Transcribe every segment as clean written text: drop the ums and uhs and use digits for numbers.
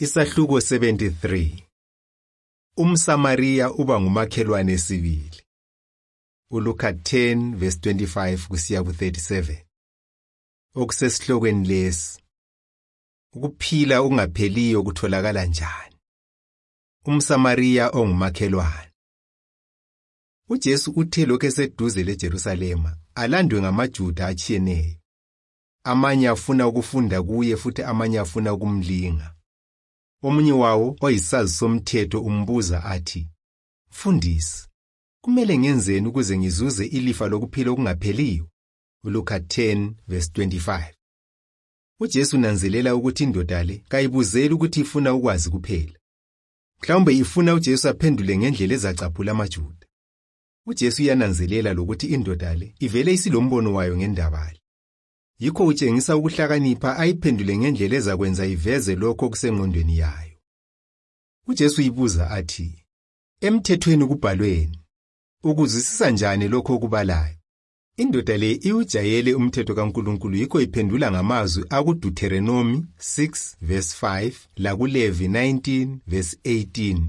Isahluko 73. UmSamariya uba ngumakhelwane sibili. uLuka 10 verse 25 kusiya ku37. Okusesihlokweni lesi. Ukuphila okungapheliyo kutholakala njani? UmSamariya ongumakhelwane. UJesu uthe lokho eseduze leJerusalema alandwe ngamaJuda atshiyeneyo. Amanye afuna ukufunda kuye futhi amanye afuna ukumlinga. Omunye wawo oyisazi somthetho umbuza athi, "Mfundisi, kumele ngenzeni ukuze ngizuze ilifa lokuphila okungapheliyo?" uLuka 10 verse 25. UJesu nanzelela ukuthi indoda le kayibuzeli ukuthi ifuna ukwazi kuphela. Mhlawumbe ifuna uJesu aphendule ngendlela ezacaphula amaJuda. UJesu uyananzelela lokuthi indoda le ivele isilombono wayo ngendaba le. Yikho utshengisa ukuhlakanipha ayiphendule ngendlela ezakwenza iveze lokho okusengqondweni yayo. UJesu ibuza athi, "Emthethweni kubhalweni, ukuzwisisa njani lokho okubalayo?" Indoda le iwujayele umthetho kaNkulunkulu yikho iphendula ngamazwi akuDuteronomi 6 verse 5 lakuLevi 19 verse 18.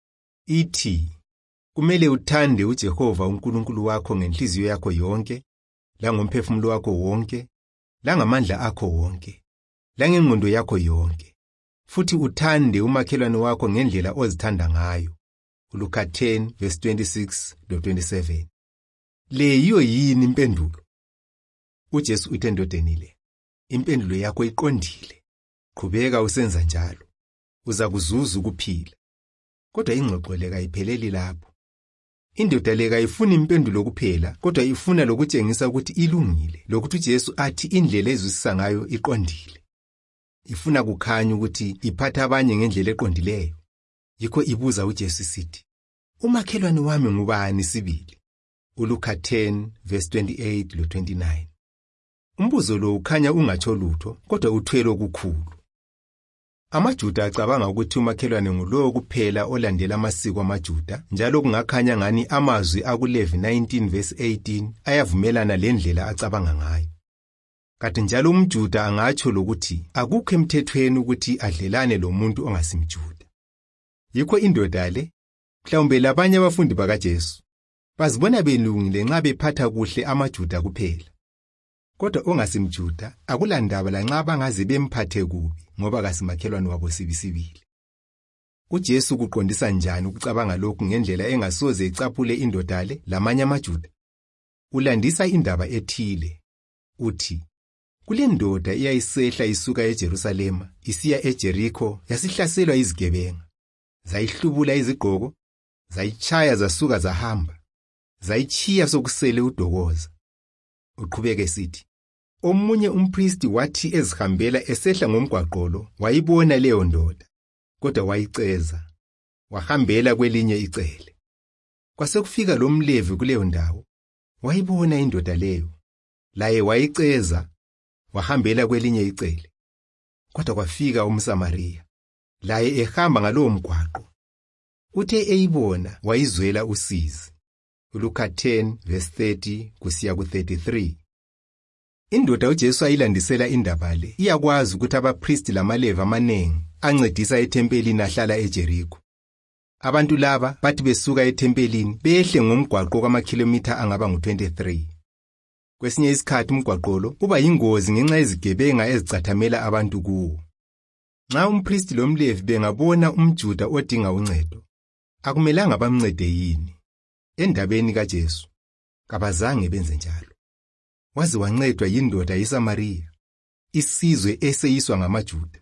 Ithi, "Kumele uthande uJehova uNkulunkulu wakho ngenhliziyo yakho yonke, langomphefumulo wakho wonke, langamandla akho wonke, langengqondo yakho yonke, futhi uthande umakhelwane wakho ngendlela ozithanda ngayo." uLuka 10 verse 26 lo 27. Le yiyo yini impendulo? UJesu uthe endodeni le, "Impendulo yakho iqondile. Qhubeka usenza njalo, uza kuzuza ukuphila." Kodwa ingxoxo le kayipheleli lapho. Indoda le kayifuni impendulo kuphela, kodwa ifuna lokutshengisa ukuthi ilungile, lokuthi uJesu athi indlela ezwisisa ngayo iqondile. Ifuna kukhanya ukuthi iphatha abanye ngendlela eqondileyo. Yikho ibuza uJesu isithi, "Umakhelwane wami ngubani sibili?" uLuka 10 verse 28 lo 29. Umbuzo lo ukhanya ungatsho lutho, kodwa uthwele okukhulu. AmaJuda acabanga ukuthi umakhelwane ngulowo kuphela olandela amasiko amaJuda, njalo kungakhanya ngani amazwi akuLevi 19 verse 18 ayavumelana lendlela acabanga ngayo. Kanti njalo umJuda angatsho lokuthi akukho emthethweni ukuthi adlelane lomuntu ongasimJuda. Yikho indoda le, mhlawumbe labanye abafundi bakaJesu, bazibona belungile nxa bephatha kuhle amaJuda kuphela. Kodwa ongasimJuda akulandaba lanxa bangaze bemphathe kubi, ngoba kasimakhelwane wabo sibisibili. UJesu kuqondisa njani ukucabanga lokhu ngendlela engasoze icaphule indoda le lamanye amaJuda? Ulandisa indaba ethile. Uthi, "Kule ndoda iyayisehla isuka eJerusalema isiya eJerikho yasihlaselwa izigebenga. Zayihlubula izigqoko, zayitshaya zasuka zahamba, zayitshiya sokusele udokoza." Uqhubeke sithi, "Omunye umpristi wathi ezihambela esehla ngomgwaqolo wayibona leyo ndoda, kodwa wayiceza, wahambela kwelinye icele. Kwasekufika lo mLevi kuleyo ndawo, wayibona indoda leyo, laye wayiceza, wahambela kwelinye icele. Kodwa kwafika umSamariya, laye ehamba ngalowo mgwaqo. Uthe eyibona wayizwela usizi." uLuka 10 verse 30 kusiya ku33. Indoda uJesu ayilandisela indaba le iyakwazi ukuthi abapristi lamaLevi amanengi ancedisa ethempelini ahlala eJerikho. Abantu laba bathi besuka ethempelini behle ngomgwaqo kwamakhilomitha angaba ngu-23. Kwesinye isikhathi umgwaqo lo uba yingozi ngenxa yezigebenga ezicathamela abantu kuwo. Nxa umpristi lomLevi bengabona umJuda odinga uncedo, akumelanga bamncede yini? Endabeni kaJesu, kabazange benze njalo. Waze wancedwa yindoda yeSamariya, isizwe eseyiswa ngamaJuda.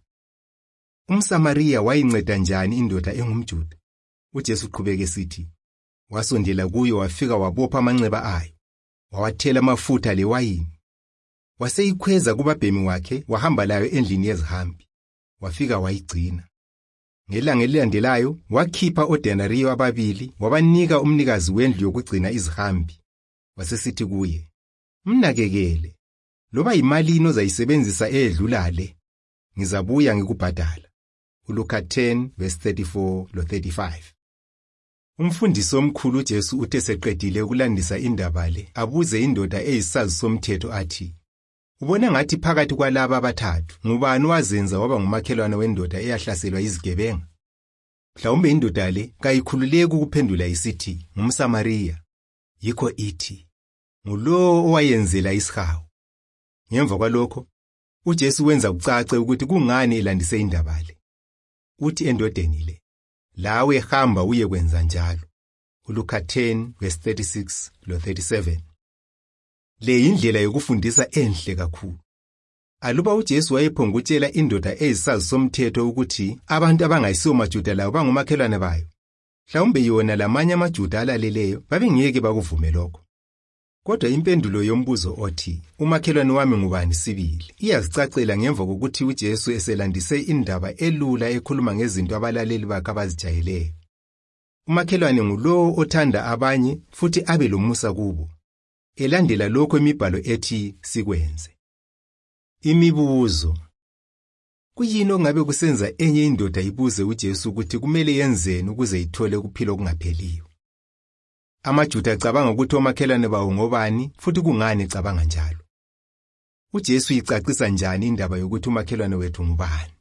UmSamariya wayinceda njani indoda engumJuda? UJesu uqhubeke sithi, "Wasondela kuyo wafika wabopha amanxeba ayo, wawathela amafutha lewayini. Waseyikhweza kubabhemi wakhe wahamba layo endlini yezihambi. Wafika wayigcina. Ngelanga elilandelayo wakhipha odenariyo ababili wabanika umnikazi wendlu yokugcina izihambi. Wasesithi kuye, 'Mnakekele, loba yimalini ozayisebenzisa edlula le, ngizabuya ngikubhadala.' uLuka 10 verse 34 lo 35. Umfundisi omkhulu uJesu uthe seqedile ukulandisa indaba le, abuze indoda eyisazi somthetho athi, Ubona ngathi phakathi kwalaba abathathu ngubani wazenza waba ngumakhelwane wendoda eyahlaselwa izigebenga? Mhlawumbe indoda le kayikhululeki ukuphendula isithi ngumSamariya. Yikho ithi ngulowo owayenzela isihawu. Ngemva kwalokho uJesu wenza kucace ukuthi kungani elandise indaba le. Uthi endodeni le, lawe hamba uye kwenza njalo. uLuka 10:36 lo 37. Le indlela yokufundisa enhle kakhulu. Aluba uJesu wayephongutshela indoda eyisazi somthetho ukuthi abantu abangayisiwo maJuda labo bangumakhelwane bayo, mhlawumbe yona lamanye amaJuda alaleleyo babengeke bakuvume lokho. Kodwa impendulo yombuzo othi umakhelwane wami ngubani sibili iyazicacela ngemva kokuthi uJesu eselandise indaba elula ekhuluma ngezinto abalaleli bakhe abazijayeleyo. Umakhelwane ngulowo othanda abanye futhi abe lomusa kubo, elandela lokho imibhalo ethi sikwenze. Imibuzo. Kuyini ongabe kusenza enye indoda ibuze uJesu ukuthi kumele yenzeni ukuze ithole ukuphila okungapheliyo? AmaJuda acabanga ukuthi omakhelwane bawo ngobani futhi kungani ecabanga njalo? uJesu icacisa njani indaba yokuthi umakhelwane wethu ngubani?